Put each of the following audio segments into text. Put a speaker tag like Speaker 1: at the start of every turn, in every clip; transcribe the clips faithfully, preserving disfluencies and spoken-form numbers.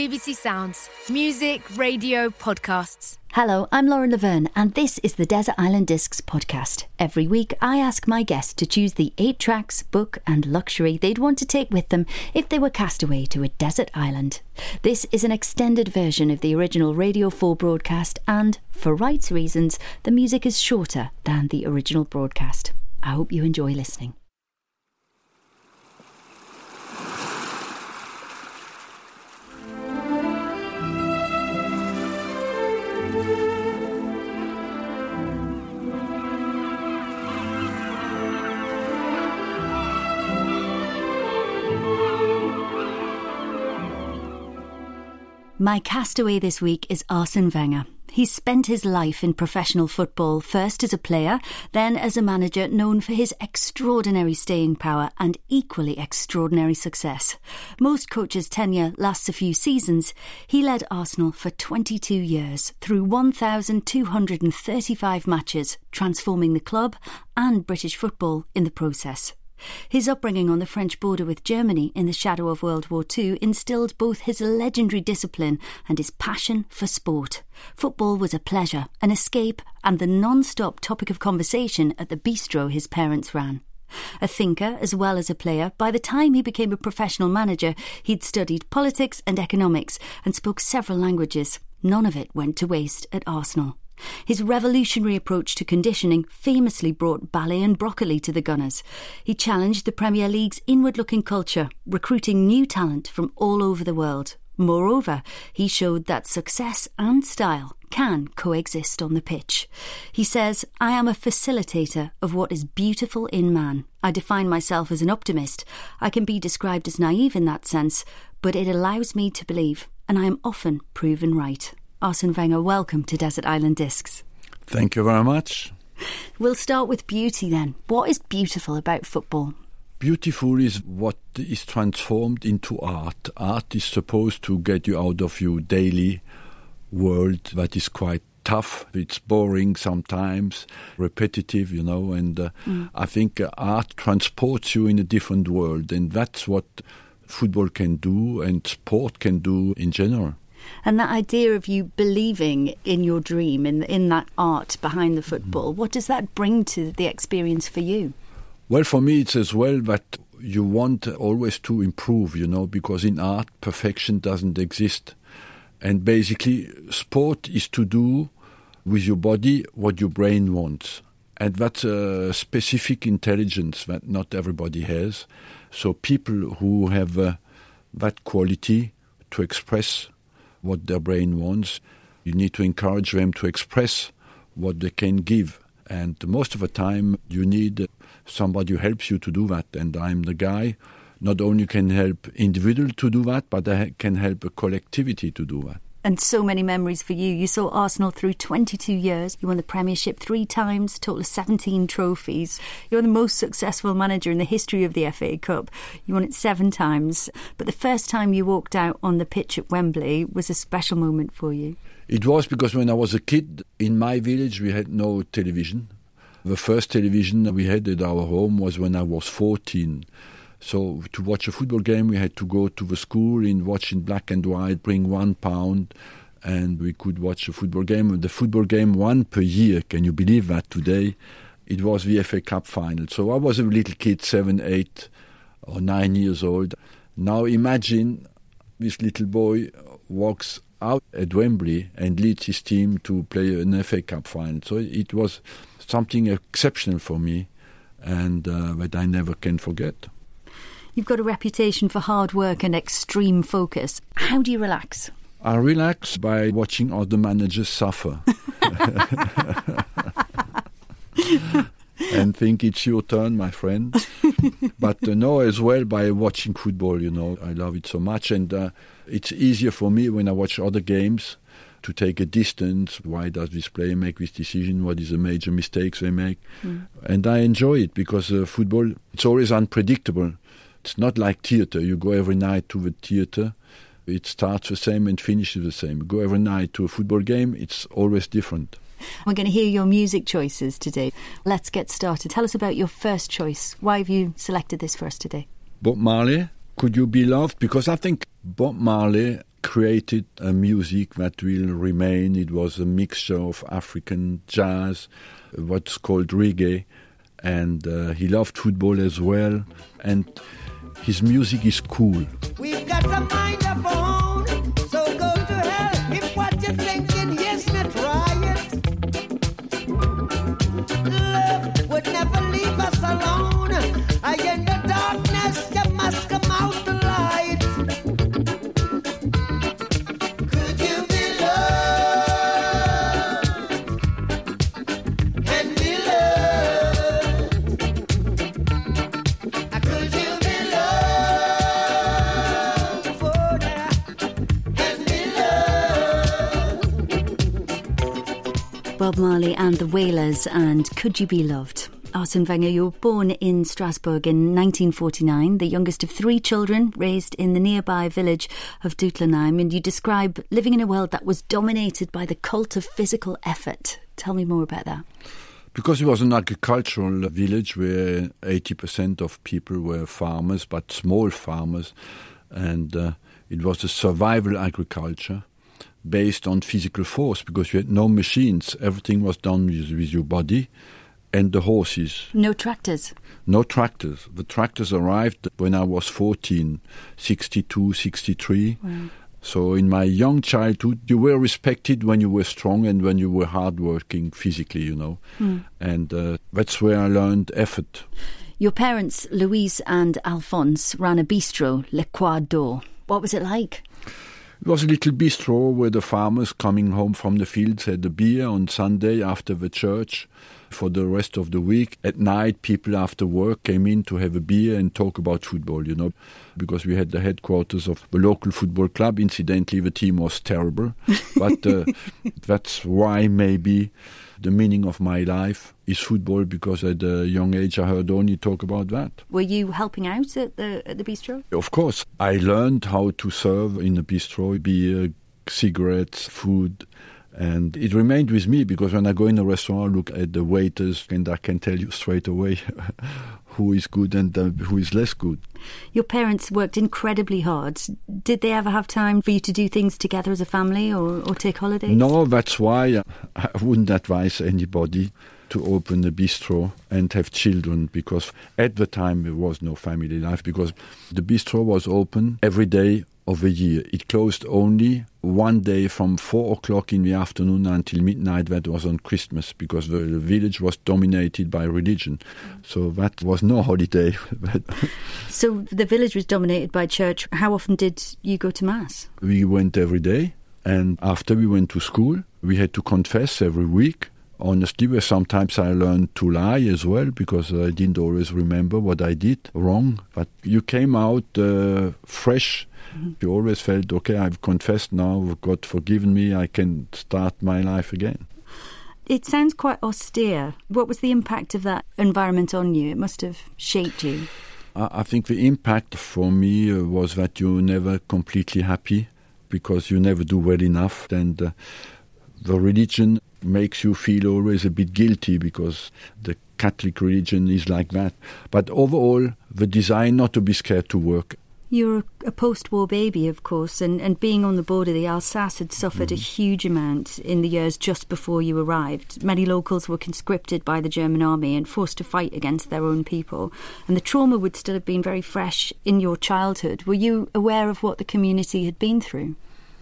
Speaker 1: B B C Sounds. Music, radio, podcasts.
Speaker 2: Hello, I'm Lauren Laverne, and this is the Desert Island Discs podcast. Every week, I ask my guests to choose the eight tracks, book and luxury they'd want to take with them if they were cast away to a desert island. This is an extended version of the original Radio four broadcast, and, for rights reasons, the music is shorter than the original broadcast. I hope you enjoy listening. My castaway this week is Arsene Wenger. He's spent his life in professional football, first as a player, then as a manager known for his extraordinary staying power and equally extraordinary success. Most coaches' tenure lasts a few seasons. He led Arsenal for twenty-two years, through one thousand two hundred thirty-five matches, transforming the club and British football in the process. His upbringing on the French border with Germany in the shadow of World War Two instilled both his legendary discipline and his passion for sport. Football was a pleasure, an escape, and the non-stop topic of conversation at the bistro his parents ran. A thinker as well as a player, by the time he became a professional manager, he'd studied politics and economics and spoke several languages. None of it went to waste at Arsenal. His revolutionary approach to conditioning famously brought ballet and broccoli to the Gunners. He challenged the Premier League's inward-looking culture, recruiting new talent from all over the world. Moreover, he showed that success and style can coexist on the pitch. He says, "I am a facilitator of what is beautiful in man. I define myself as an optimist. I can be described as naive in that sense, but it allows me to believe, and I am often proven right." Arsene Wenger, welcome to Desert Island Discs.
Speaker 3: Thank you very much.
Speaker 2: We'll start with beauty then. What is beautiful about football?
Speaker 3: Beautiful is what is transformed into art. Art is supposed to get you out of your daily world that is quite tough. It's boring sometimes, repetitive, you know, and uh, mm. I think uh, art transports you in a different world, and that's what football can do and sport can do in general.
Speaker 2: And that idea of you believing in your dream, in in that art behind the football, what does that bring to the experience for you?
Speaker 3: Well, for me, it's as well that you want always to improve, you know, because in art, perfection doesn't exist. And basically, sport is to do with your body what your brain wants. And that's a specific intelligence that not everybody has. So people who have uh, that quality to express what their brain wants, you need to encourage them to express what they can give. And most of the time, you need somebody who helps you to do that. And I'm the guy, not only can help individual to do that, but I can help a collectivity to do that.
Speaker 2: And so many memories for you. You saw Arsenal through twenty-two years. You won the Premiership three times, total of seventeen trophies. You're the most successful manager in the history of the F A Cup. You won it seven times. But the first time you walked out on the pitch at Wembley was a special moment for you.
Speaker 3: It was because when I was a kid, in my village, we had no television. The first television we had at our home was when I was fourteen. So to watch a football game, we had to go to the school and watch in black and white, bring one pound, and we could watch a football game. The football game, one per year, can you believe that today? It was the F A Cup final. So I was a little kid, seven, eight or nine years old. Now imagine this little boy walks out at Wembley and leads his team to play an F A Cup final. So it was something exceptional for me, and uh, that I never can forget.
Speaker 2: You've got a reputation for hard work and extreme focus. How do you relax?
Speaker 3: I relax by watching other managers suffer. And think it's your turn, my friend. But uh, no, as well by watching football, you know. I love it so much. And uh, it's easier for me when I watch other games to take a distance. Why does this player make this decision? What is the major mistakes they make? Mm. And I enjoy it because uh, football, it's always unpredictable. It's not like theatre. You go every night to the theatre. It starts the same and finishes the same. You go every night to a football game. It's always different.
Speaker 2: We're going to hear your music choices today. Let's get started. Tell us about your first choice. Why have you selected this for us today?
Speaker 3: Bob Marley, Could You Be Loved? Because I think Bob Marley created a music that will remain. It was a mixture of African jazz, what's called reggae, and uh, he loved football as well, and his music is cool.
Speaker 4: We've got a mind of our own, so go to hell if what you're thinking is not right. Love would never leave us alone. I in the darkness, you must come out the light. Could you be loved and be loved? Could you be loved for that and be loved?
Speaker 2: Bob Marley and the Wailers and Could You Be Loved? Arsene Wenger, you were born in Strasbourg in nineteen forty-nine, the youngest of three children raised in the nearby village of Doetinchem, and you describe living in a world that was dominated by the cult of physical effort. Tell me more about that.
Speaker 3: Because it was an agricultural village where eighty percent of people were farmers, but small farmers, and uh, it was a survival agriculture based on physical force, because you had no machines. Everything was done with, with your body and the horses.
Speaker 2: No tractors?
Speaker 3: No tractors. The tractors arrived when I was fourteen, sixty-two, sixty-three. Wow. So in my young childhood, you were respected when you were strong and when you were hardworking physically, you know. Mm. And uh, that's where I learned effort.
Speaker 2: Your parents, Louise and Alphonse, ran a bistro, Le Croix d'Or. What was it like?
Speaker 3: It was a little bistro where the farmers coming home from the fields had a beer on Sunday after the church. For the rest of the week, at night, people after work came in to have a beer and talk about football, you know, because we had the headquarters of the local football club. Incidentally, the team was terrible, but uh, that's why maybe the meaning of my life is football, because at a young age I heard only talk about that.
Speaker 2: Were you helping out at the at the bistro?
Speaker 3: Of course. I learned how to serve in a bistro, beer, cigarettes, food. And it remained with me, because when I go in a restaurant, I look at the waiters and I can tell you straight away who is good and uh, who is less good.
Speaker 2: Your parents worked incredibly hard. Did they ever have time for you to do things together as a family, or, or take holidays?
Speaker 3: No, that's why I wouldn't advise anybody to open a bistro and have children, because at the time there was no family life, because the bistro was open every day of a year. It closed only one day from four o'clock in the afternoon until midnight. That was on Christmas, because the, the village was dominated by religion. So that was no holiday.
Speaker 2: So the village was dominated by church. How often did you go to Mass?
Speaker 3: We went every day, and after we went to school, we had to confess every week. Honestly, where sometimes I learned to lie as well, because I didn't always remember what I did wrong. But you came out uh, fresh. Mm-hmm. You always felt, okay, I've confessed now, God forgiven me, I can start my life again.
Speaker 2: It sounds quite austere. What was the impact of that environment on you? It must have shaped you.
Speaker 3: I, I think the impact for me uh, was that you're never completely happy, because you never do well enough. And uh, the religion makes you feel always a bit guilty, because the Catholic religion is like that. But overall, the desire not to be scared to work.
Speaker 2: You're a post-war baby, of course, and, and being on the border, the Alsace had suffered mm. a huge amount in the years just before you arrived. Many locals were conscripted by the German army and forced to fight against their own people. And the trauma would still have been very fresh in your childhood. Were you aware of what the community had been through?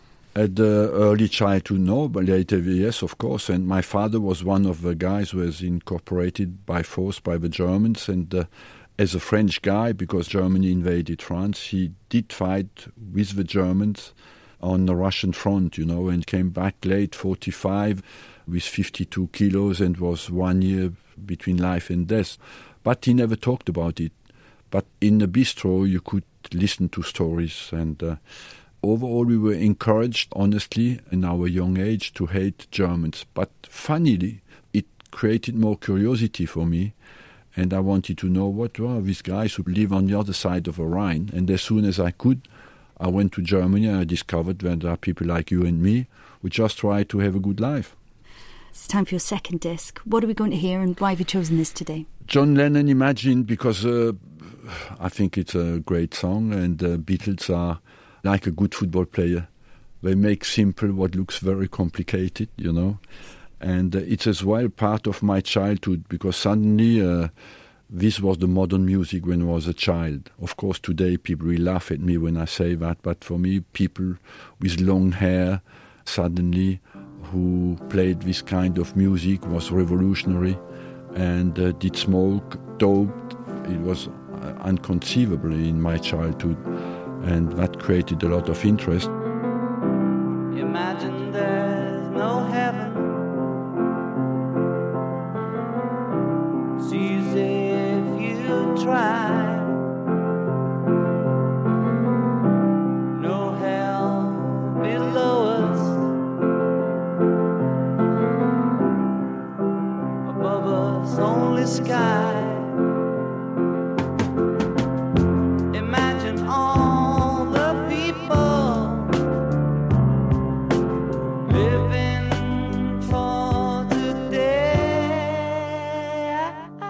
Speaker 3: At the early childhood, no, but later, yes, of course. And my father was one of the guys who was incorporated by force by the Germans, and uh, as a French guy, because Germany invaded France, he did fight with the Germans on the Russian front, you know, and came back late forty-five with fifty-two kilos and was one year between life and death. But he never talked about it. But in the bistro, you could listen to stories. And uh, overall, we were encouraged, honestly, in our young age to hate Germans. But funnily, it created more curiosity for me. And I wanted to know what were these guys who live on the other side of the Rhine. And as soon as I could, I went to Germany and I discovered that there are people like you and me who just try to have a good life.
Speaker 2: It's time for your second disc. What are we going to hear, and why have you chosen this today?
Speaker 3: John Lennon, Imagine, because uh, I think it's a great song, and the uh, Beatles are like a good football player. They make simple what looks very complicated, you know. And uh, it's as well part of my childhood, because suddenly uh, this was the modern music when I was a child. Of course, today people will laugh at me when I say that, but for me, people with long hair suddenly who played this kind of music was revolutionary and uh, did smoke, doped. It was uh, inconceivable in my childhood, and that created a lot of interest.
Speaker 4: Imagine there's no heaven. It's easy if you try. No hell below us. Above us only sky. Imagine all the people living for today.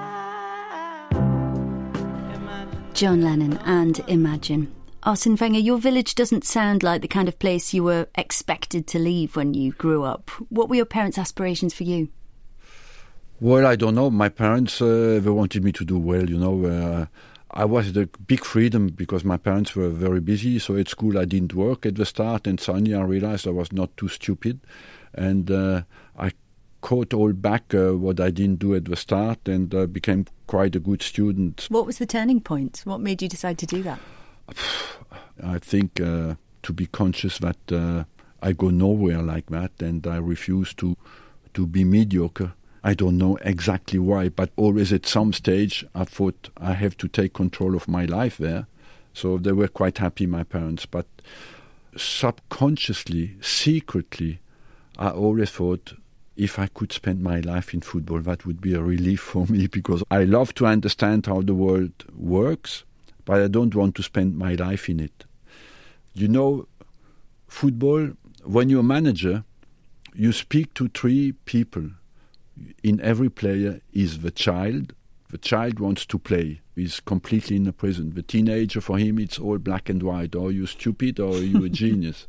Speaker 2: John Lennon and Imagine. Arsene Wenger, your village doesn't sound like the kind of place you were expected to leave when you grew up. What were your parents' aspirations for you?
Speaker 3: Well, I don't know. My parents, uh, they wanted me to do well, you know. Uh, I was the big freedom because my parents were very busy. So at school I didn't work at the start, and suddenly I realized I was not too stupid. And uh, I caught all back uh, what I didn't do at the start, and uh, became quite a good student.
Speaker 2: What was the turning point? What made you decide to do that?
Speaker 3: I think uh, to be conscious that uh, I go nowhere like that, and I refuse to to be mediocre. I don't know exactly why, but always at some stage I thought I have to take control of my life there. So they were quite happy, my parents. But subconsciously, secretly, I always thought if I could spend my life in football, that would be a relief for me, because I love to understand how the world works, but I don't want to spend my life in it. You know, football, when you're a manager, you speak to three people. In every player is the child. The child wants to play. He's completely in the present. The teenager, for him, it's all black and white. Or you stupid or you a genius.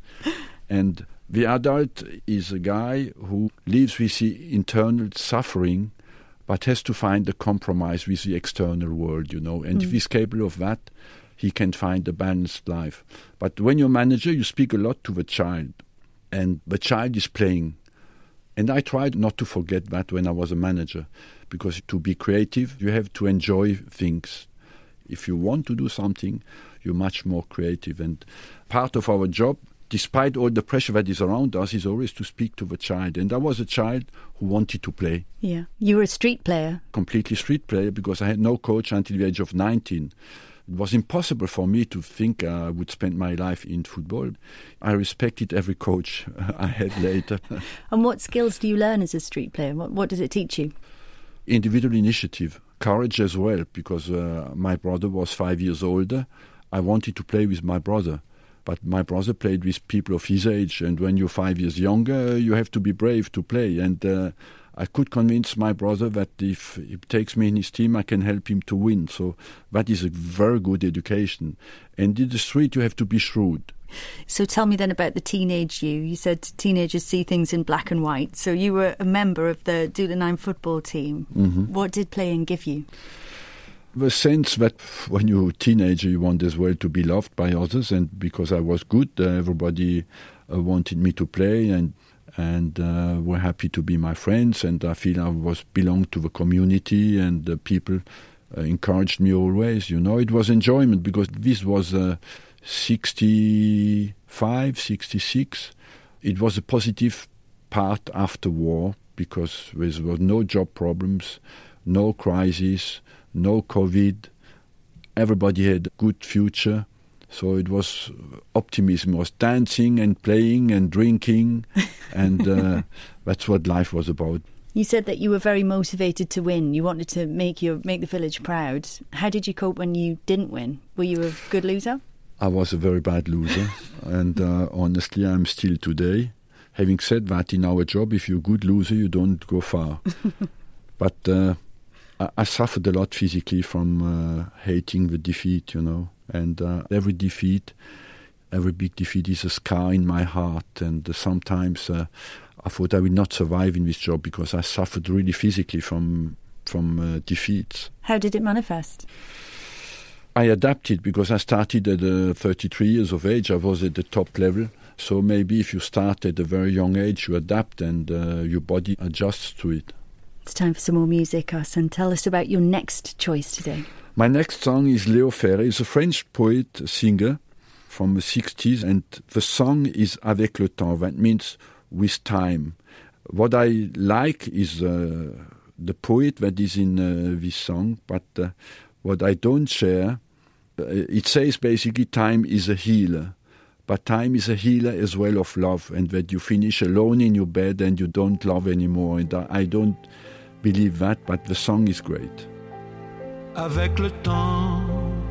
Speaker 3: And the adult is a guy who lives with the internal suffering, but has to find a compromise with the external world, you know. And mm. if he's capable of that, he can find a balanced life. But when you're a manager, you speak a lot to the child. And the child is playing. And I tried not to forget that when I was a manager, because to be creative, you have to enjoy things. If you want to do something, you're much more creative. And part of our job, despite all the pressure that is around us, is always to speak to the child. And I was a child who wanted to play.
Speaker 2: Yeah. You were a street player.
Speaker 3: Completely street player, because I had no coach until the age of nineteen. It was impossible for me to think I would spend my life in football. I respected every coach I had later.
Speaker 2: And what skills do you learn as a street player? What, what does it teach you?
Speaker 3: Individual initiative, courage as well, because uh, my brother was five years older. I wanted to play with my brother, but my brother played with people of his age, and when you're five years younger, you have to be brave to play. And uh, I could convince my brother that if he takes me in his team, I can help him to win. So that is a very good education. And in the street, you have to be shrewd.
Speaker 2: So tell me then about the teenage you. You said teenagers see things in black and white. So you were a member of the Doulanheim football team. Mm-hmm. What did playing give you?
Speaker 3: The sense that when you're a teenager, you want as well to be loved by others. And because I was good, uh, everybody uh, wanted me to play, and and uh, were happy to be my friends, and I feel I was belonged to the community, and the people uh, encouraged me always. You know, it was enjoyment, because this was uh, sixty-five, sixty-six. It was a positive part after war, because there was no job problems, no crisis, no COVID. Everybody had a good future. So it was optimism, it was dancing and playing and drinking, and uh, that's what life was about.
Speaker 2: You said that you were very motivated to win. You wanted to make your make the village proud. How did you cope when you didn't win? Were you a good loser?
Speaker 3: I was a very bad loser, and uh, honestly, I'm still today. Having said that, in our job, if you're a good loser, you don't go far. But uh, I, I suffered a lot physically from uh, hating the defeat, you know. And uh, every defeat every big defeat is a scar in my heart, and uh, sometimes uh, I thought I would not survive in this job because I suffered really physically from from uh, defeats.
Speaker 2: How did it manifest?
Speaker 3: I adapted because I started at uh, thirty-three years of age. I was at the top level. So maybe if you start at a very young age, you adapt and uh, your body adjusts to it.
Speaker 2: It's time for some more music, Arsène. Tell us about your next choice today.
Speaker 3: My next song is Léo Ferré. He's a French poet, singer from the sixties, and the song is Avec le temps. That means with time. What I like is uh, the poet that is in uh, this song, but uh, what I don't share, uh, it says basically time is a healer. But time is a healer as well of love, and that you finish alone in your bed and you don't love anymore. And I don't believe that, but the song is great.
Speaker 5: Avec le temps,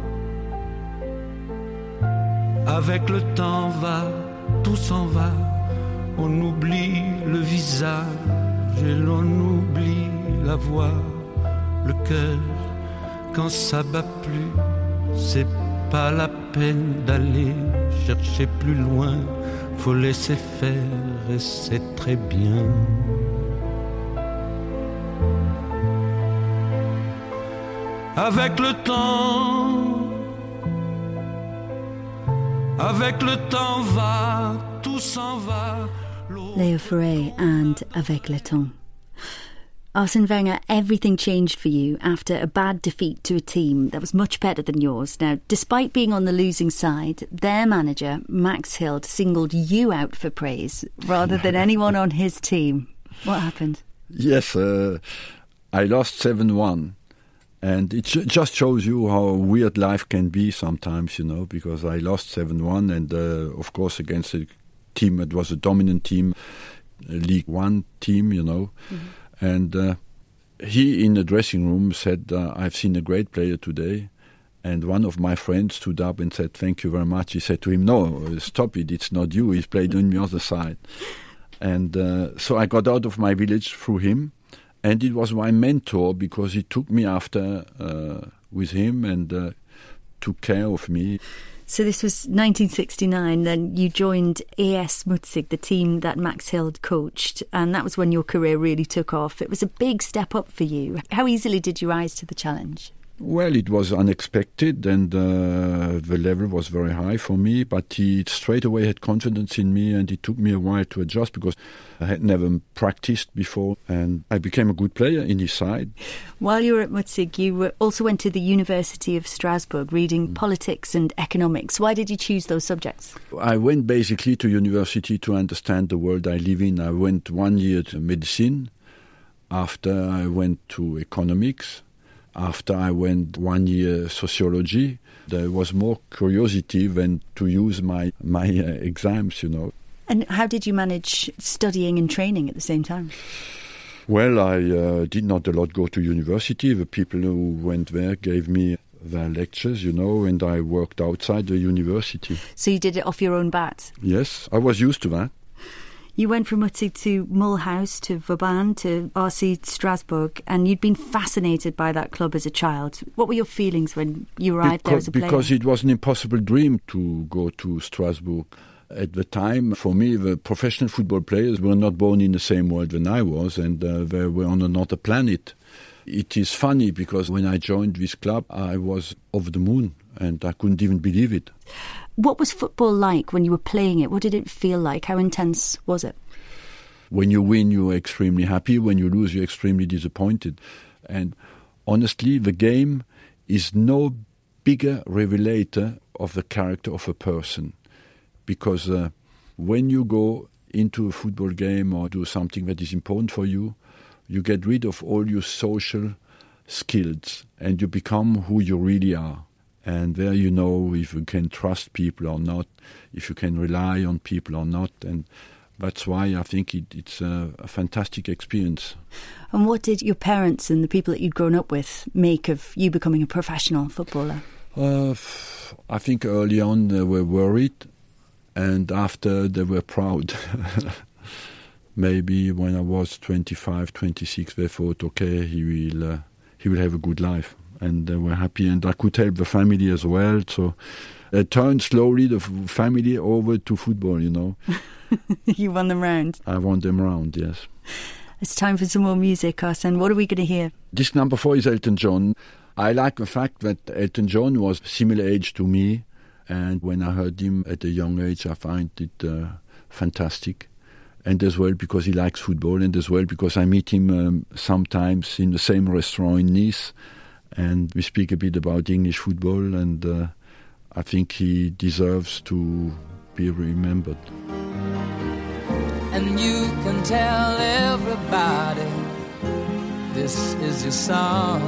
Speaker 5: avec le temps va, tout s'en va. On oublie le visage et l'on oublie la voix, le cœur. Quand ça bat plus, c'est pas la peine d'aller chercher plus loin, faut laisser faire et c'est très bien. Avec le temps, avec le temps va, tout s'en va.
Speaker 2: Léo Ferré and Avec le temps. Arsène Wenger, everything changed for you after a bad defeat to a team that was much better than yours. Now, despite being on the losing side, their manager, Max Hild, singled you out for praise rather than anyone on his team. What happened?
Speaker 3: Yes, uh, I lost seven one. And it sh- just shows you how weird life can be sometimes, you know, because I lost seven one and, uh, of course, against a team that was a dominant team, a League One team, you know. Mm-hmm. And uh, he, in the dressing room, said, uh, I've seen a great player today. And one of my friends stood up and said, thank you very much. He said to him, no, stop it, it's not you. He's played on the other side. And uh, so I got out of my village through him. And it was my mentor because he took me after uh, with him and uh, took care of me.
Speaker 2: So this was nineteen sixty-nine, then you joined A S Mutzig, the team that Max Hild coached, and that was when your career really took off. It was a big step up for you. How easily did you rise to the challenge?
Speaker 3: Well, it was unexpected and uh, the level was very high for me, but he straight away had confidence in me and it took me a while to adjust because I had never practiced before and I became a good player in his side.
Speaker 2: While you were at Mutzig, you also went to the University of Strasbourg reading mm. politics and economics. Why did you choose those subjects?
Speaker 3: I went basically to university to understand the world I live in. I went one year to medicine, after I went to economics. After I went one year sociology, there was more curiosity than to use my my uh, exams, you know.
Speaker 2: And how did you manage studying and training at the same time?
Speaker 3: Well, I uh, did not a lot go to university. The people who went there gave me their lectures, you know, and I worked outside the university.
Speaker 2: So you did it off your own bat?
Speaker 3: Yes, I was used to that.
Speaker 2: You went from Mutzig to Mulhouse, to Vauban, to R C Strasbourg, and you'd been fascinated by that club as a child. What were your feelings when you arrived
Speaker 3: because,
Speaker 2: there as a player?
Speaker 3: Because it was an impossible dream to go to Strasbourg. At the time, for me, the professional football players were not born in the same world than I was, and uh, they were on another planet. It is funny because when I joined this club, I was over the moon, and I couldn't even believe it.
Speaker 2: What was football like when you were playing it? What did it feel like? How intense was it?
Speaker 3: When you win, you're extremely happy. When you lose, you're extremely disappointed. And honestly, the game is no bigger revelator of the character of a person. Because uh, when you go into a football game or do something that is important for you, you get rid of all your social skills and you become who you really are. And there you know if you can trust people or not, if you can rely on people or not. And that's why I think it, it's a, a fantastic experience.
Speaker 2: And what did your parents and the people that you'd grown up with make of you becoming a professional footballer?
Speaker 3: Uh, I think early on they were worried and after they were proud. Maybe when I was twenty-five, twenty-six, they thought, okay, he will, uh, he will have a good life. And they were happy, and I could help the family as well. So uh, turned slowly the f- family over to football, you know.
Speaker 2: You won them round.
Speaker 3: I won them round, yes.
Speaker 2: It's time for some more music, Arsene. What are we going to hear?
Speaker 3: Disc number four is Elton John. I like the fact that Elton John was similar age to me, and when I heard him at a young age, I find it uh, fantastic. And as well because he likes football, and as well because I meet him um, sometimes in the same restaurant in Nice, and we speak a bit about English football, and uh, I think he deserves to be remembered.
Speaker 6: And you can tell everybody this is your song.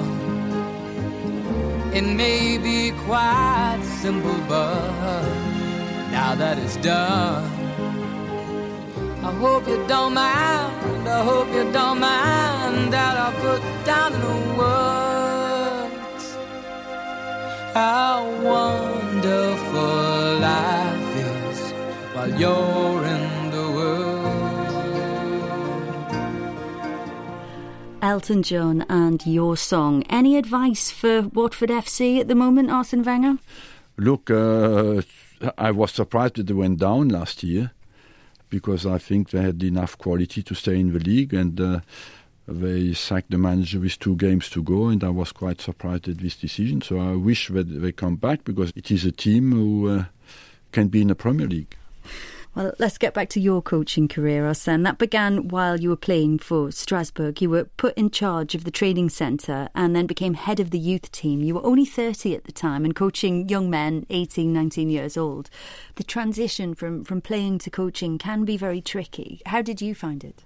Speaker 6: It may be quite simple, but now that it's done, I hope you don't mind, I hope you don't mind that I put down in the words how wonderful life is while you're in the world.
Speaker 2: Elton John and Your Song. Any advice for Watford F C at the moment, Arsene Wenger?
Speaker 3: Look, uh, I was surprised that they went down last year, because I think they had enough quality to stay in the league, and uh, they sacked the manager with two games to go, and I was quite surprised at this decision. So I wish that they come back, because it is a team who uh, can be in the Premier League.
Speaker 2: Well, let's get back to your coaching career, Arsene. That began while you were playing for Strasbourg. You were put in charge of the training centre and then became head of the youth team. You were only thirty at the time and coaching young men, eighteen, nineteen years old. The transition from, from playing to coaching can be very tricky. How did you find it?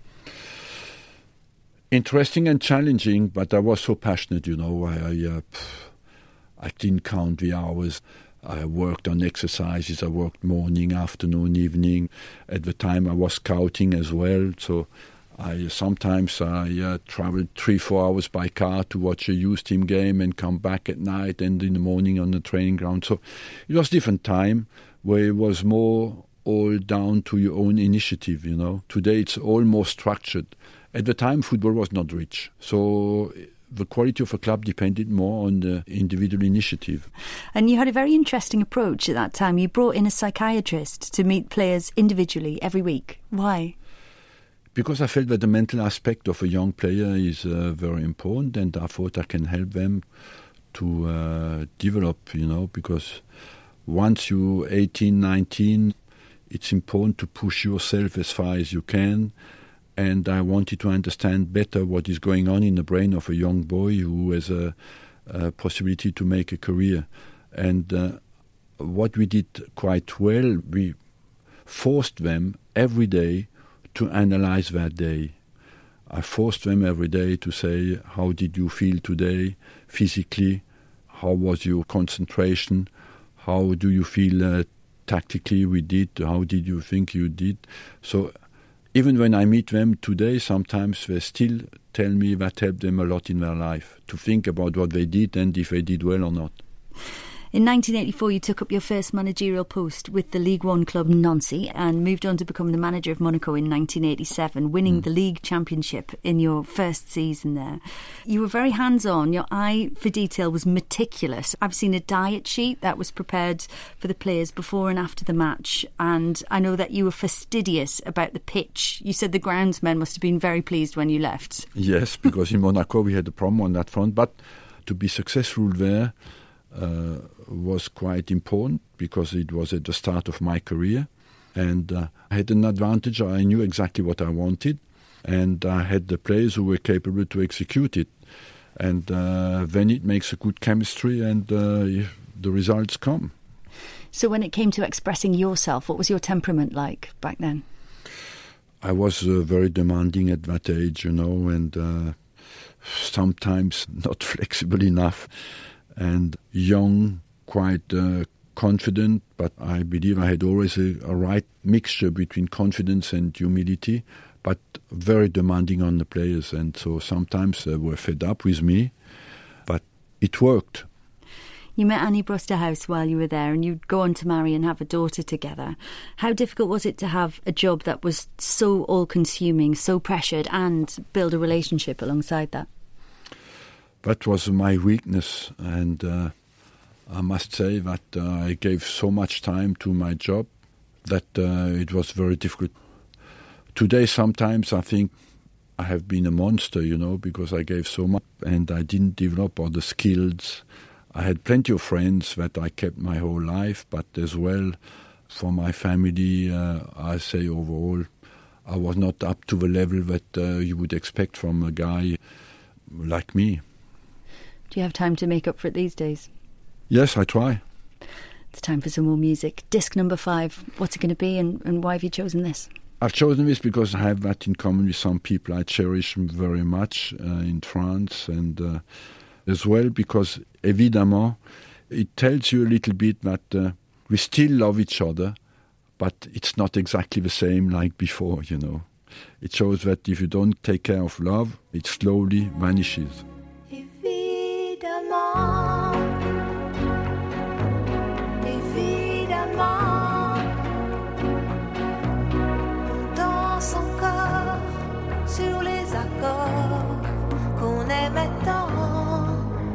Speaker 3: Interesting and challenging, but I was so passionate, you know. I, I, uh, I didn't count the hours. I worked on exercises. I worked morning, afternoon, evening. At the time, I was scouting as well. So I sometimes I uh, traveled three, four hours by car to watch a youth team game and come back at night and in the morning on the training ground. So it was a different time where it was more all down to your own initiative, you know. Today, it's all more structured. At the time, football was not rich. So the quality of a club depended more on the individual initiative.
Speaker 2: And you had a very interesting approach at that time. You brought in a psychiatrist to meet players individually every week. Why?
Speaker 3: Because I felt that the mental aspect of a young player is uh, very important, and I thought I can help them to uh, develop, you know, because once you're eighteen, nineteen, it's important to push yourself as far as you can. And I wanted to understand better what is going on in the brain of a young boy who has a, a possibility to make a career. And uh, what we did quite well, we forced them every day to analyze their day. I forced them every day to say, how did you feel today physically? How was your concentration? How do you feel uh, tactically we did? How did you think you did? So even when I meet them today, sometimes they still tell me that helped them a lot in their life, to think about what they did and if they did well or not.
Speaker 2: In nineteen eighty-four, you took up your first managerial post with the League One club Nancy and moved on to become the manager of Monaco in nineteen eighty-seven, winning mm. the league championship in your first season there. You were very hands-on. Your eye for detail was meticulous. I've seen a diet sheet that was prepared for the players before and after the match, and I know that you were fastidious about the pitch. You said the groundsmen must have been very pleased when you left.
Speaker 3: Yes, because in Monaco we had a problem on that front, but to be successful there Uh, was quite important because it was at the start of my career, and uh, I had an advantage. I knew exactly what I wanted, and I had the players who were capable to execute it, and uh, then it makes a good chemistry, and uh, the results come.
Speaker 2: So when it came to expressing yourself, what was your temperament like back then?
Speaker 3: I was uh, very demanding at that age, you know, and uh, sometimes not flexible enough. And young, quite uh, confident, but I believe I had always a, a right mixture between confidence and humility, but very demanding on the players. And so sometimes they were fed up with me, but it worked.
Speaker 2: You met Annie Brusterhouse while you were there, and you'd go on to marry and have a daughter together. How difficult was it to have a job that was so all-consuming, so pressured, and build a relationship alongside that?
Speaker 3: That was my weakness, and uh, I must say that uh, I gave so much time to my job that uh, it was very difficult. Today, sometimes I think I have been a monster, you know, because I gave so much and I didn't develop all the skills. I had plenty of friends that I kept my whole life, but as well for my family, uh, I say overall, I was not up to the level that uh, you would expect from a guy like me.
Speaker 2: Do you have time to make up for it these days?
Speaker 3: Yes, I try.
Speaker 2: It's time for some more music. Disc number five, what's it going to be and, and why have you chosen this?
Speaker 3: I've chosen this because I have that in common with some people I cherish very much uh, in France, and uh, as well because, évidemment, it tells you a little bit that uh, we still love each other, but it's not exactly the same like before, you know. It shows that if you don't take care of love, it slowly vanishes.
Speaker 7: Évidemment. Sur les accords qu'on aimait tant,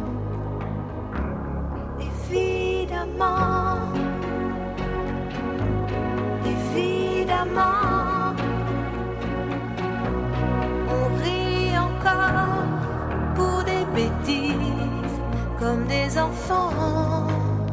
Speaker 7: évidemment, évidemment, on rit encore pour des bêtises comme des enfants,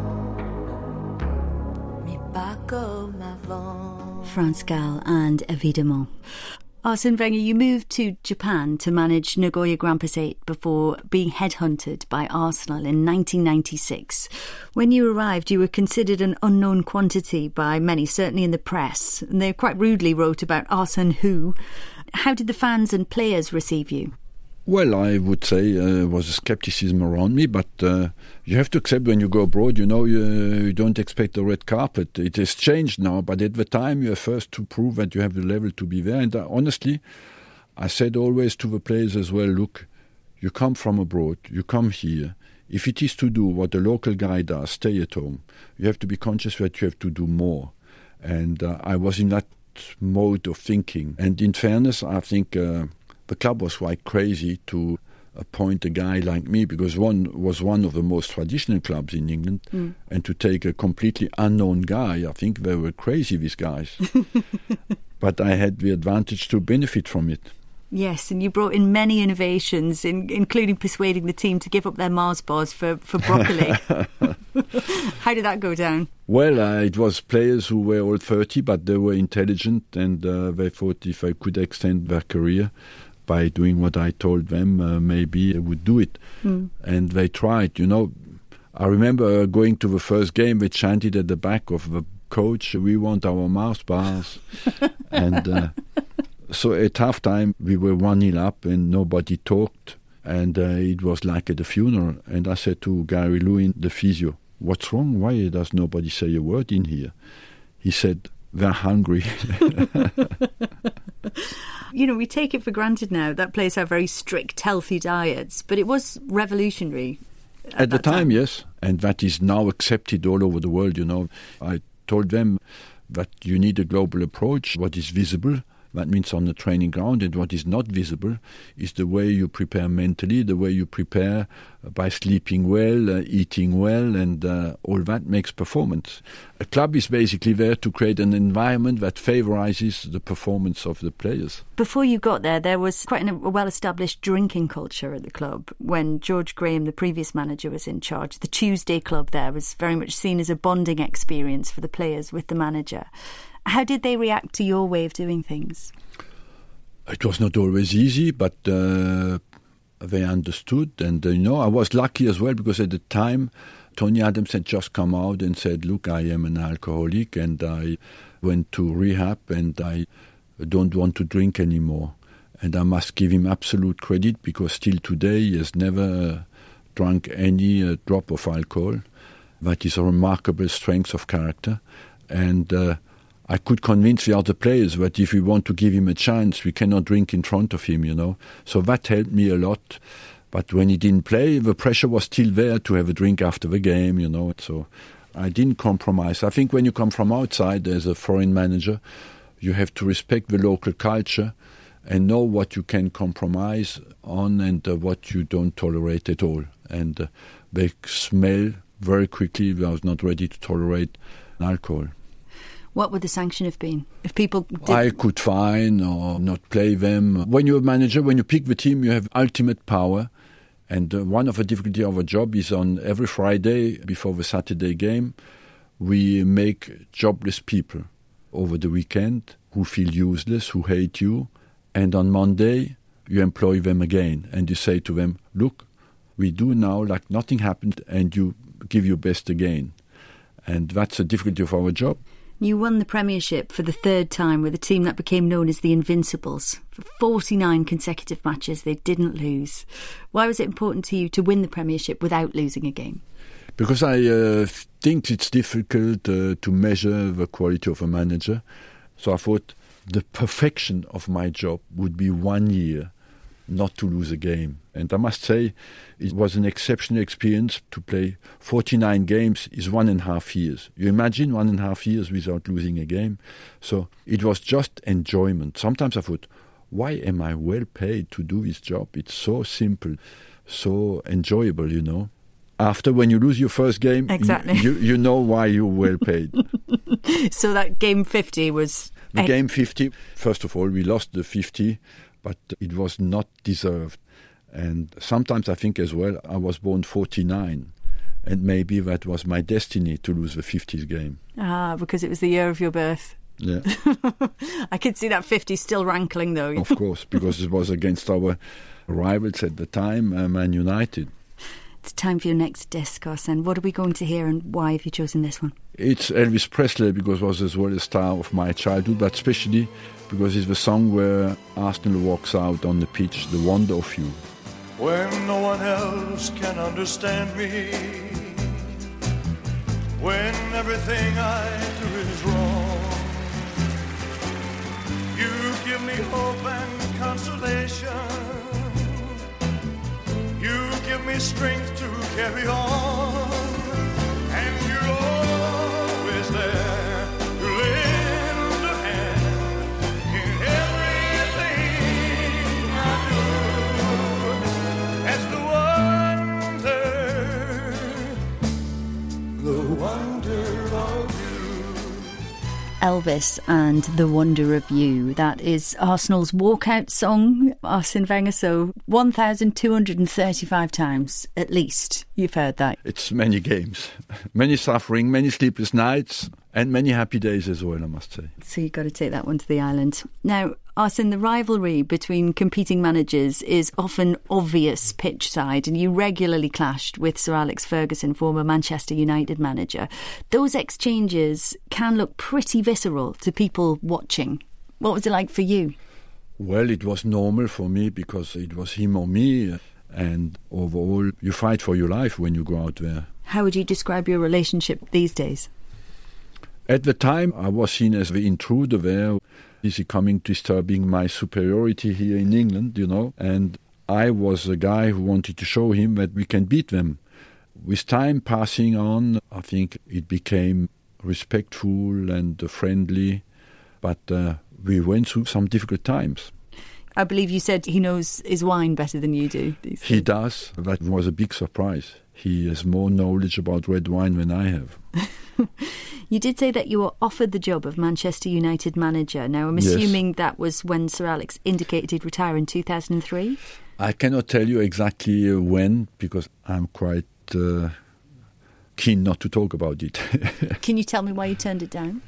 Speaker 7: mais pas comme avant.
Speaker 2: France Gall and Évidemment. Arsene Wenger, you moved to Japan to manage Nagoya Grampus eight before being headhunted by Arsenal in nineteen ninety-six. When you arrived, you were considered an unknown quantity by many, certainly in the press, and they quite rudely wrote about Arsene who. How did the fans and players receive you?
Speaker 3: Well, I would say there uh, was a scepticism around me, but uh, you have to accept when you go abroad, you know, you, you don't expect a red carpet. It has changed now, but at the time you are first to prove that you have the level to be there. And uh, honestly, I said always to the players as well, look, you come from abroad, you come here. If it is to do what the local guy does, stay at home, you have to be conscious that you have to do more. And uh, I was in that mode of thinking. And in fairness, I think... Uh, The club was quite crazy to appoint a guy like me because one was one of the most traditional clubs in England, mm. and to take a completely unknown guy, I think they were crazy, these guys. But I had the advantage to benefit from it.
Speaker 2: Yes, and you brought in many innovations, in, including persuading the team to give up their Mars bars for, for broccoli. How did that go down?
Speaker 3: Well, uh, it was players who were all thirty, but they were intelligent, and uh, they thought if I could extend their career by doing what I told them, uh, maybe they would do it. Mm. And they tried, you know. I remember going to the first game, they chanted at the back of the coach, we want our Mars bars. and uh, so at half-time, we were one nil up and nobody talked. And uh, it was like at a funeral. And I said to Gary Lewin, the physio, what's wrong? Why does nobody say a word in here? He said, they're hungry.
Speaker 2: You know, we take it for granted now that players have very strict, healthy diets, but it was revolutionary. At,
Speaker 3: at the time,
Speaker 2: time,
Speaker 3: yes. And that is now accepted all over the world, you know. I told them that you need a global approach. What is visible, that means on the training ground, and what is not visible is the way you prepare mentally, the way you prepare by sleeping well, uh, eating well, and uh, all that makes performance. A club is basically there to create an environment that favorizes the performance of the players.
Speaker 2: Before you got there, there was quite a well-established drinking culture at the club. When George Graham, the previous manager, was in charge, the Tuesday club there was very much seen as a bonding experience for the players with the manager. How did they react to your way of doing things?
Speaker 3: It was not always easy, but uh, they understood. And, uh, you know, I was lucky as well because at the time, Tony Adams had just come out and said, look, I am an alcoholic and I went to rehab and I don't want to drink anymore. And I must give him absolute credit because still today he has never drunk any uh, drop of alcohol. That is a remarkable strength of character. And uh, I could convince the other players that if we want to give him a chance, we cannot drink in front of him, you know. So that helped me a lot. But when he didn't play, the pressure was still there to have a drink after the game, you know. So I didn't compromise. I think when you come from outside as a foreign manager, you have to respect the local culture and know what you can compromise on and uh, what you don't tolerate at all. And uh, they smell very quickly I was not ready to tolerate alcohol.
Speaker 2: What would the sanction have been if people did?
Speaker 3: I could fine or not play them. When you're a manager, when you pick the team, you have ultimate power. And uh, one of the difficulties of our job is on every Friday before the Saturday game, we make jobless people over the weekend who feel useless, who hate you. And on Monday, you employ them again. And you say to them, look, we do now like nothing happened, and you give your best again. And that's the difficulty of our job.
Speaker 2: You won the Premiership for the third time with a team that became known as the Invincibles. For forty-nine consecutive matches, they didn't lose. Why was it important to you to win the Premiership without losing a game?
Speaker 3: Because I uh, think it's difficult uh, to measure the quality of a manager. So I thought the perfection of my job would be one year not to lose a game. And I must say, it was an exceptional experience to play forty-nine games is one and a half years. You imagine one and a half years without losing a game. So it was just enjoyment. Sometimes I thought, why am I well paid to do this job? It's so simple, so enjoyable, you know. After, when you lose your first game,
Speaker 2: exactly.
Speaker 3: you, you know why you're well paid.
Speaker 2: So that game fifty was...
Speaker 3: The game fifty, first of all, we lost the fifty, but it was not deserved. And sometimes I think as well, I was born forty-nine, and maybe that was my destiny to lose the fiftieth game.
Speaker 2: Ah, because it was the year of your birth.
Speaker 3: Yeah.
Speaker 2: I could see that fifty still rankling, though.
Speaker 3: Of course, because it was against our rivals at the time, uh, Man United.
Speaker 2: It's time for your next disc, Arsène. What are we going to hear, and why have you chosen this one?
Speaker 3: It's Elvis Presley, because it was as well a star of my childhood, but especially because it's the song where Arsenal walks out on the pitch, The Wonder of You.
Speaker 8: When no one else can understand me, when everything I do is wrong, you give me hope and consolation. You give me strength to carry on, and you're always there to lend a hand in everything I do. As the wonder, the wonder of you.
Speaker 2: Elvis and The Wonder of You. That is Arsenal's walkout song, Arsène Wenger. So one thousand two hundred thirty-five times, at least, you've heard that.
Speaker 3: It's many games, many suffering, many sleepless nights, and many happy days as well, I must say.
Speaker 2: So you've got to take that one to the island. Now, Arsène, the rivalry between competing managers is often obvious pitch side, and you regularly clashed with Sir Alex Ferguson, former Manchester United manager. Those exchanges can look pretty visceral to people watching. What was it like for you?
Speaker 3: Well, it was normal for me because it was him or me, and overall you fight for your life when you go out there.
Speaker 2: How would you describe your relationship these days?
Speaker 3: At the time, I was seen as the intruder there. Is he coming disturbing my superiority here in England, you know? And I was a guy who wanted to show him that we can beat them. With time passing on, I think it became respectful and friendly, but uh, we went through some difficult times.
Speaker 2: I believe you said he knows his wine better than you do. These
Speaker 3: he does. That was a big surprise. He has more knowledge about red wine than I have.
Speaker 2: You did say that you were offered the job of Manchester United manager. Now, I'm
Speaker 3: Yes.
Speaker 2: assuming that was when Sir Alex indicated he'd retire in two thousand three?
Speaker 3: I cannot tell you exactly when, because I'm quite uh, keen not to talk about it.
Speaker 2: Can you tell me why you turned it down?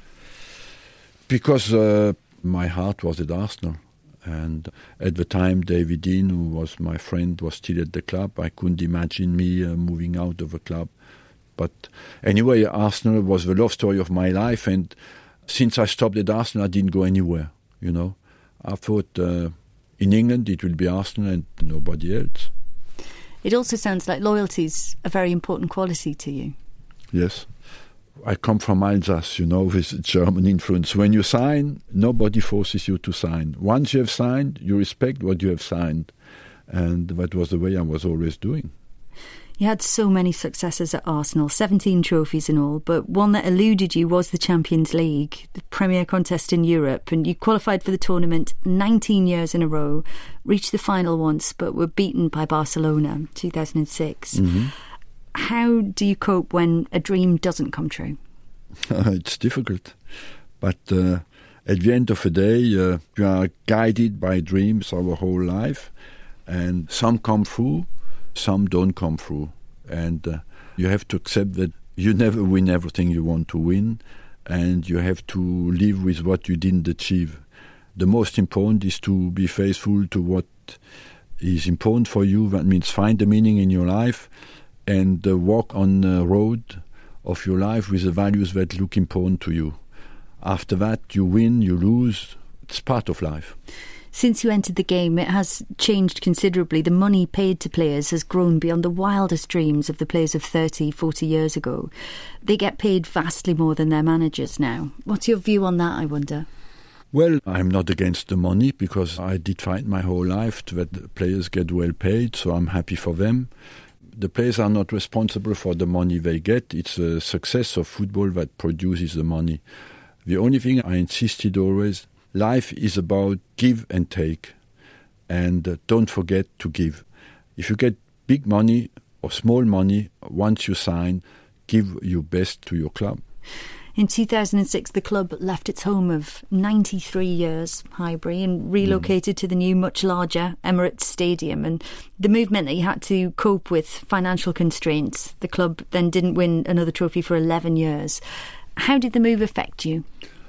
Speaker 3: Because uh, my heart was at Arsenal. And at the time, David Dean, who was my friend, was still at the club. I couldn't imagine me uh, moving out of the club. But anyway, Arsenal was the love story of my life. And since I stopped at Arsenal, I didn't go anywhere, you know. I thought uh, in England it will be Arsenal and nobody else.
Speaker 2: It also sounds like loyalty's a very important quality to you.
Speaker 3: Yes. I come from Alsace, you know, with German influence. When you sign, nobody forces you to sign. Once you have signed, you respect what you have signed. And that was the way I was always doing.
Speaker 2: You had so many successes at Arsenal, seventeen trophies in all, but one that eluded you was the Champions League, the premier contest in Europe, and you qualified for the tournament nineteen years in a row, reached the final once, but were beaten by Barcelona in two thousand six.
Speaker 3: Mm-hmm.
Speaker 2: How do you cope when a dream doesn't come true?
Speaker 3: It's difficult. But uh, at the end of the day, uh, you are guided by dreams our whole life. And some come through, some don't come through. And uh, you have to accept that you never win everything you want to win. And you have to live with what you didn't achieve. The most important is to be faithful to what is important for you. That means find the meaning in your life and uh, walk on the road of your life with the values that look important to you. After that, you win, you lose. It's part of life.
Speaker 2: Since you entered the game, it has changed considerably. The money paid to players has grown beyond the wildest dreams of the players of thirty, forty years ago. They get paid vastly more than their managers now. What's your view on that, I wonder?
Speaker 3: Well, I'm not against the money because I did fight my whole life that the players get well paid, so I'm happy for them. The players are not responsible for the money they get. It's the success of football that produces the money. The only thing I insisted always, life is about give and take, and uh, don't forget to give. If you get big money or small money, once you sign, give your best to your club.
Speaker 2: In two thousand six, the club left its home of ninety-three years, Highbury, and relocated mm. to the new, much larger Emirates Stadium. And the move meant that you had to cope with financial constraints. The club then didn't win another trophy for eleven years. How did the move affect you?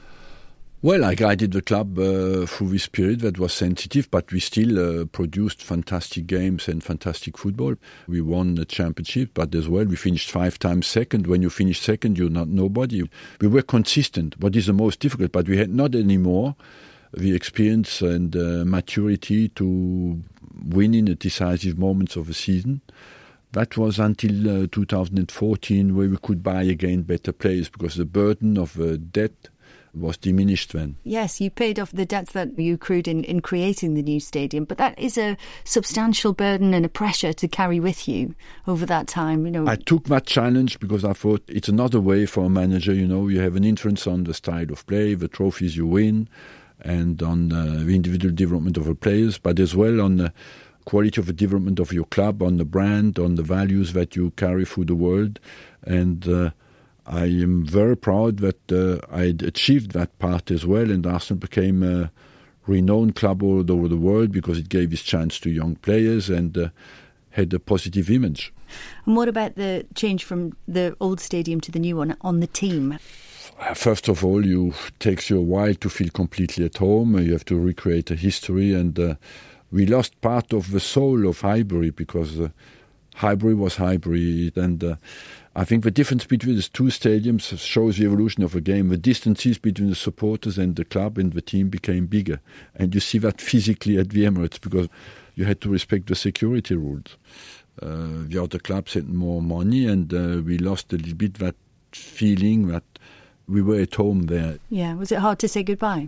Speaker 3: Well, I guided the club uh, through this period that was sensitive, but we still uh, produced fantastic games and fantastic football. We won the championship, but as well we finished five times second. When you finish second, you're not nobody. We were consistent, what is the most difficult, but we had not anymore the experience and uh, maturity to win in the decisive moments of the season. That was until uh, two thousand fourteen, where we could buy again better players because the burden of uh, debt was diminished then.
Speaker 2: Yes, you paid off the debts that you accrued in, in creating the new stadium, but that is a substantial burden and a pressure to carry with you over that time. You know,
Speaker 3: I took that challenge because I thought it's another way for a manager. You know, you have an influence on the style of play, the trophies you win, and on uh, the individual development of the players, but as well on the quality of the development of your club, on the brand, on the values that you carry through the world. And uh, I am very proud that uh, I achieved that part as well, and Arsenal became a renowned club all over the world because it gave this chance to young players and uh, had a positive image.
Speaker 2: And what about the change from the old stadium to the new one on the team?
Speaker 3: First of all, it takes you a while to feel completely at home. You have to recreate a history, and uh, we lost part of the soul of Highbury because uh, Highbury was Highbury, and uh, I think the difference between the two stadiums shows the evolution of a game. The distances between the supporters and the club and the team became bigger. And you see that physically at the Emirates because you had to respect the security rules. Uh, the other clubs had more money, and uh, we lost a little bit that feeling that we were at home there.
Speaker 2: Yeah, was it hard to say goodbye?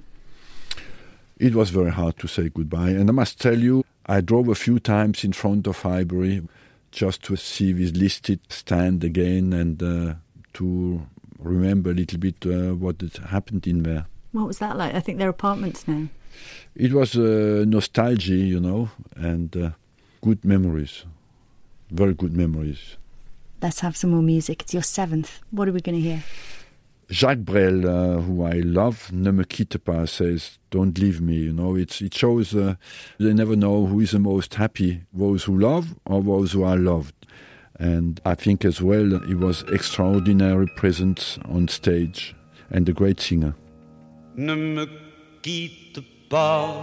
Speaker 3: It was very hard to say goodbye. And I must tell you, I drove a few times in front of Highbury just to see this listed stand again and uh, to remember a little bit uh, what had happened in there.
Speaker 2: What was that like? I think they're apartments now.
Speaker 3: It was uh, nostalgia, you know, and uh, good memories, very good memories.
Speaker 2: Let's have some more music. It's your seventh. What are we going to hear?
Speaker 3: Jacques Brel, uh, who I love, Ne me quitte pas, says, don't leave me, you know. It's, it shows uh, they never know who is the most happy, those who love or those who are loved. And I think as well he was extraordinary presence on stage and a great singer.
Speaker 9: Ne me quitte pas,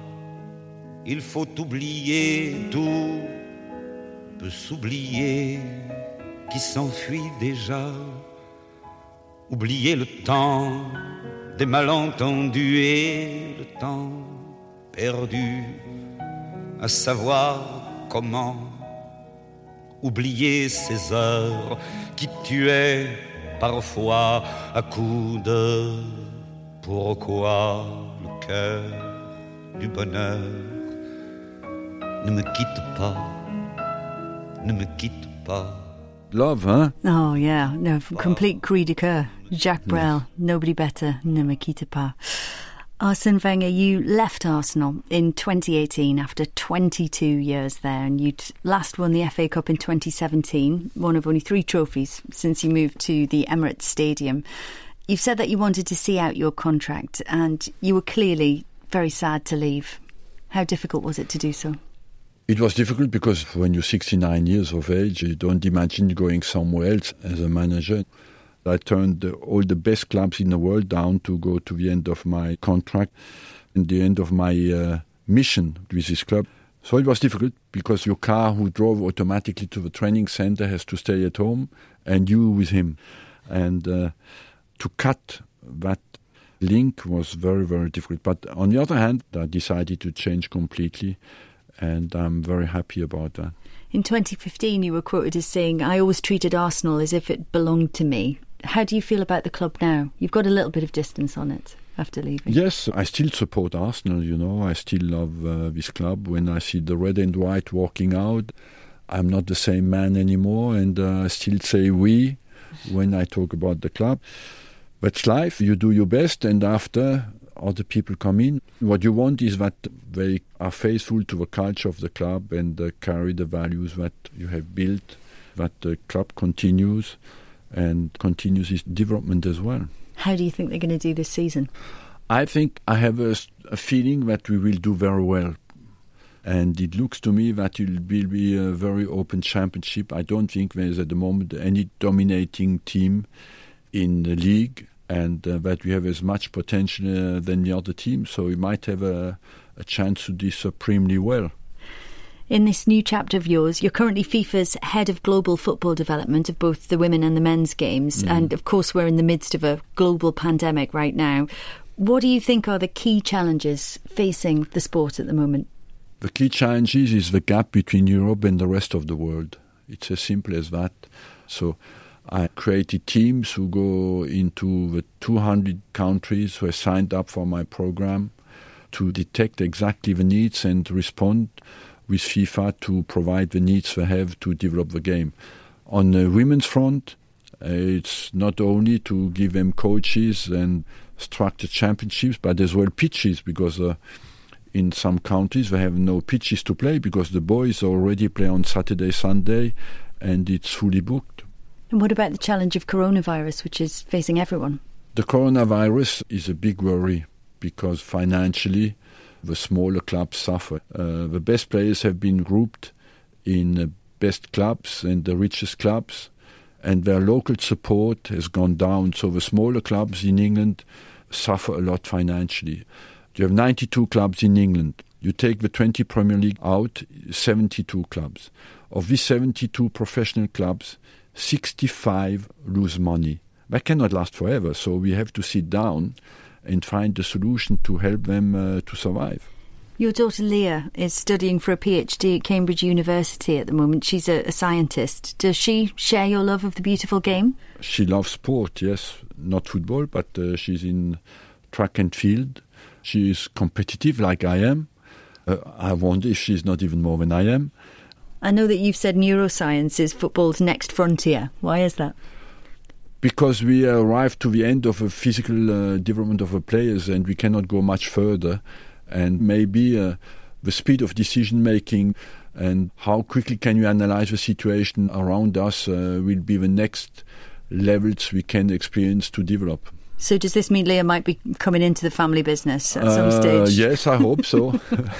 Speaker 9: il faut oublier, tout peut s'oublier, qui s'enfuit déjà. Oublier le temps des malentendus et le temps perdu à savoir comment oublier ces heures qui tuaient parfois à coups de pourquoi le cœur du bonheur ne me quitte pas, ne me quitte pas.
Speaker 3: Love, huh?
Speaker 2: Oh, yeah. No, complete cri de coeur. Jacques Brel, nobody better, ne me quitte pas. Arsene Wenger, you left Arsenal in twenty eighteen after twenty-two years there, and you'd last won the F A Cup in twenty seventeen, one of only three trophies since you moved to the Emirates Stadium. You've said that you wanted to see out your contract, and you were clearly very sad to leave. How difficult was it to do so?
Speaker 3: It was difficult because when you're sixty-nine years of age, you don't imagine going somewhere else as a manager. I turned all the best clubs in the world down to go to the end of my contract and the end of my uh, mission with this club. So it was difficult because your car who drove automatically to the training center has to stay at home and you with him. And uh, to cut that link was very, very difficult. But on the other hand, I decided to change completely, and I'm very happy about that.
Speaker 2: In twenty fifteen, you were quoted as saying, "I always treated Arsenal as if it belonged to me." How do you feel about the club now? You've got a little bit of distance on it after leaving.
Speaker 3: Yes, I still support Arsenal, you know. I still love uh, this club. When I see the red and white walking out, I'm not the same man anymore, and uh, I still say we when I talk about the club. But it's life. You do your best, and after other people come in. What you want is that they are faithful to the culture of the club and uh, carry the values that you have built, that the club continues and continues its development as well.
Speaker 2: How do you think they're going to do this season?
Speaker 3: I think I have a, a feeling that we will do very well. And it looks to me that it will be a very open championship. I don't think there is at the moment any dominating team in the league, and uh, that we have as much potential uh, than the other teams. So we might have a, a chance to do supremely well.
Speaker 2: In this new chapter of yours, you're currently FIFA's head of global football development of both the women and the men's games. Mm. And of course, we're in the midst of a global pandemic right now. What do you think are the key challenges facing the sport at the moment?
Speaker 3: The key challenges is the gap between Europe and the rest of the world. It's as simple as that. So I created teams who go into the two hundred countries who have signed up for my program to detect exactly the needs and respond with FIFA to provide the needs they have to develop the game. On the women's front, uh, it's not only to give them coaches and structured championships, but as well pitches, because uh, in some countries they have no pitches to play because the boys already play on Saturday, Sunday, and it's fully booked.
Speaker 2: And what about the challenge of coronavirus, which is facing everyone?
Speaker 3: The coronavirus is a big worry because financially the smaller clubs suffer. Uh, the best players have been grouped in the best clubs and the richest clubs, and their local support has gone down. So the smaller clubs in England suffer a lot financially. You have ninety-two clubs in England. You take the twenty Premier League out, seventy-two clubs. Of these seventy-two professional clubs, sixty-five lose money. That cannot last forever, so we have to sit down and find a solution to help them uh, to survive.
Speaker 2: Your daughter Leah is studying for a PhD at Cambridge University at the moment. She's a, a scientist. Does she share your love of the beautiful game?
Speaker 3: She loves sport, yes. Not football, but uh, she's in track and field. She is competitive like I am. Uh, I wonder if she's not even more than I am.
Speaker 2: I know that you've said neuroscience is football's next frontier. Why is that?
Speaker 3: Because we arrived to the end of a physical uh, development of the players and we cannot go much further. And maybe uh, the speed of decision-making and how quickly can you analyze the situation around us uh, will be the next levels we can experience to develop.
Speaker 2: So does this mean Leah might be coming into the family business at some
Speaker 3: uh,
Speaker 2: stage?
Speaker 3: Yes, I hope so.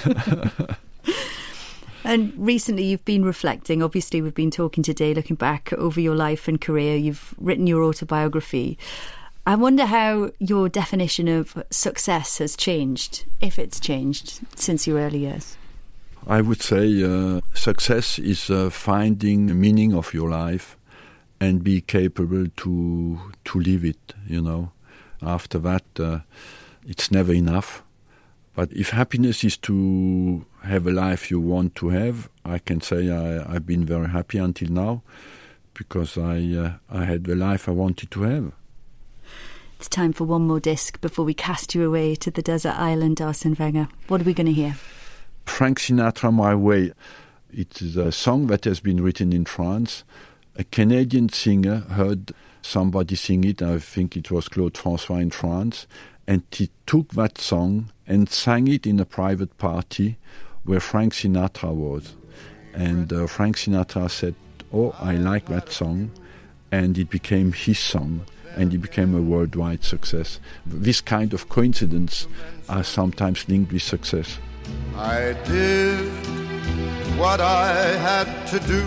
Speaker 2: And recently you've been reflecting. Obviously, we've been talking today, looking back over your life and career. You've written your autobiography. I wonder how your definition of success has changed, if it's changed, since your early years.
Speaker 3: I would say uh, success is uh, finding the meaning of your life and be capable to to live it, you know. After that, uh, it's never enough. But if happiness is to have a life you want to have, I can say I, I've been very happy until now because I uh, I had the life I wanted to have.
Speaker 2: It's time for one more disc before we cast you away to the desert island, Arsene Wenger. What are we going to hear?
Speaker 3: Frank Sinatra, My Way. It is a song that has been written in France. A Canadian singer heard somebody sing it. I think it was Claude François in France. And he took that song and sang it in a private party where Frank Sinatra was. And uh, Frank Sinatra said, oh, I like that song. And it became his song. And it became a worldwide success. This kind of coincidence are sometimes linked with success.
Speaker 8: I did what I had to do,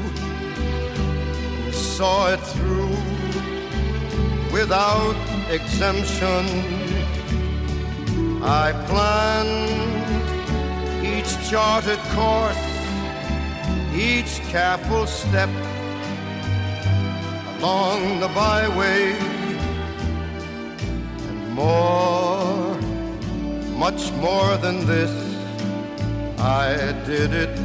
Speaker 8: saw it through without exemption. I planned each charted course, each careful step along the byway, and more, much more than this, I did it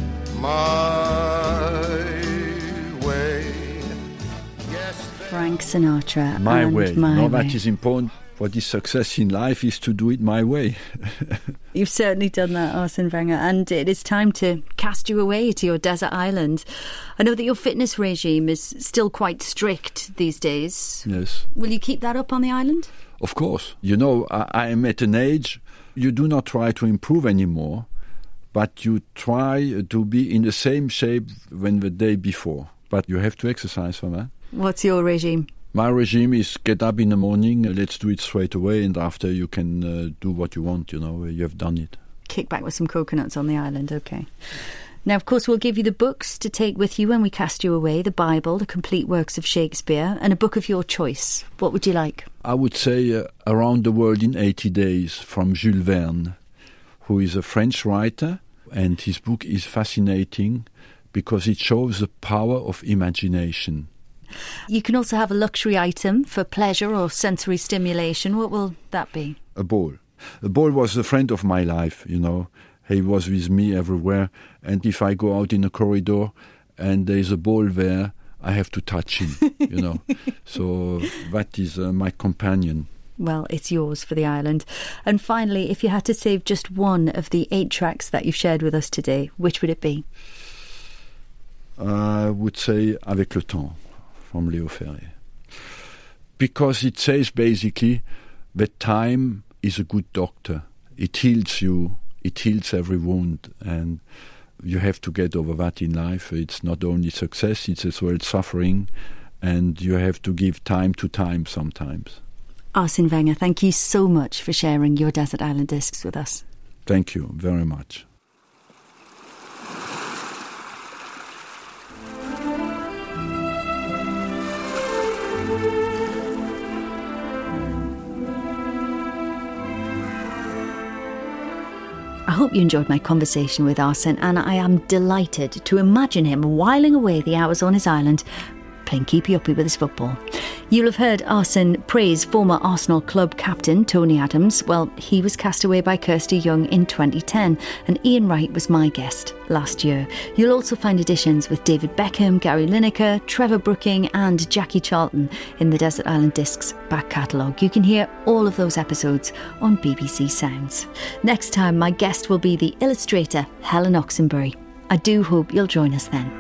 Speaker 8: my way. Yes,
Speaker 2: Frank Sinatra.
Speaker 3: My
Speaker 2: and
Speaker 3: way.
Speaker 2: My
Speaker 3: no,
Speaker 2: way.
Speaker 3: that is important. For this success in life is to do it my way.
Speaker 2: You've certainly done that, Arsene Wenger, and it is time to cast you away to your desert island. I know that your fitness regime is still quite strict these days.
Speaker 3: Yes.
Speaker 2: Will you keep that up on the island?
Speaker 3: Of course. You know, I, I am at an age, you do not try to improve anymore, but you try to be in the same shape than the day before. But you have to exercise for that.
Speaker 2: What's your regime?
Speaker 3: My regime is get up in the morning, uh, let's do it straight away, and after you can uh, do what you want, you know, you have done it.
Speaker 2: Kick back with some coconuts on the island, OK. Now, of course, we'll give you the books to take with you when we cast you away, the Bible, the complete works of Shakespeare, and a book of your choice. What would you like?
Speaker 3: I would say uh, Around the World in eighty days from Jules Verne, who is a French writer, and his book is fascinating because it shows the power of imagination.
Speaker 2: You can also have a luxury item for pleasure or sensory stimulation. What will that be?
Speaker 3: A ball. A ball was a friend of my life, you know. He was with me everywhere. And if I go out in a corridor and there's a ball there, I have to touch him, you know. So that is uh, my companion.
Speaker 2: Well, it's yours for the island. And finally, if you had to save just one of the eight tracks that you've shared with us today, which would it be?
Speaker 3: I would say Avec le temps, from Léo Ferré. Because it says basically that time is a good doctor. It heals you, it heals every wound, and you have to get over that in life. It's not only success, it's as well suffering, and you have to give time to time sometimes.
Speaker 2: Arsene Wenger, thank you so much for sharing your Desert Island Discs with us.
Speaker 3: Thank you very much.
Speaker 2: I hope you enjoyed my conversation with Arsene, and I am delighted to imagine him whiling away the hours on his island playing keepy-uppy with his football. You'll have heard Arsene praise former Arsenal club captain Tony Adams. Well, he was cast away by Kirsty Young in twenty ten, and Ian Wright was my guest last year. You'll also find editions with David Beckham, Gary Lineker, Trevor Brooking and Jackie Charlton in the Desert Island Discs back catalogue. You can hear all of those episodes on B B C Sounds. Next time, my guest will be the illustrator Helen Oxenbury. I do hope you'll join us then.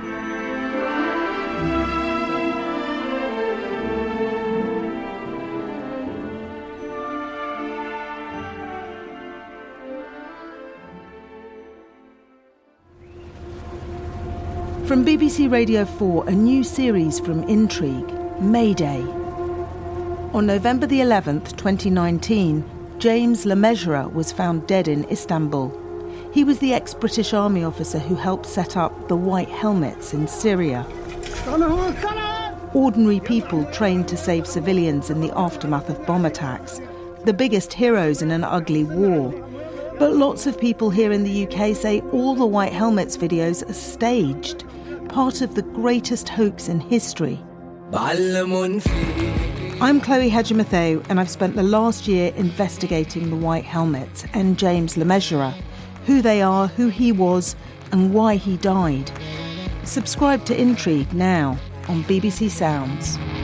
Speaker 10: From B B C Radio four, a new series from Intrigue, Mayday. On November the eleventh, twenty nineteen, James Le Mesurier was found dead in Istanbul. He was the ex-British Army officer who helped set up the White Helmets in Syria. Ordinary people trained to save civilians in the aftermath of bomb attacks, the biggest heroes in an ugly war. But lots of people here in the U K say all the White Helmets videos are staged, part of the greatest hoax in history. I'm Chloe Hedger-Matheu, and I've spent the last year investigating the White Helmets and James Le Mesurier, who they are, who he was, and why he died. Subscribe to Intrigue now on B B C Sounds.